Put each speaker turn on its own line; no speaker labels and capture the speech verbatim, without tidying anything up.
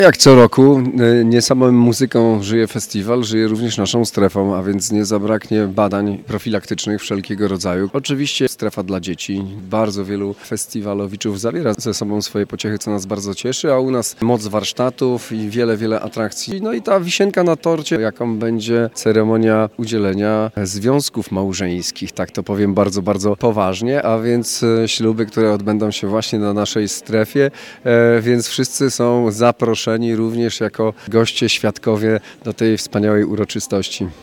Jak co roku, nie samą muzyką żyje festiwal, żyje również naszą strefą, a więc nie zabraknie badań profilaktycznych wszelkiego rodzaju. Oczywiście strefa dla dzieci. Bardzo wielu festiwalowiczów zabiera ze sobą swoje pociechy, co nas bardzo cieszy, a u nas moc warsztatów i wiele, wiele atrakcji. No i ta wisienka na torcie, jaką będzie ceremonia udzielenia związków małżeńskich, tak to powiem bardzo, bardzo poważnie, a więc śluby, które odbędą się właśnie na naszej strefie, więc wszyscy są zaproszeni również jako goście, świadkowie do tej wspaniałej uroczystości.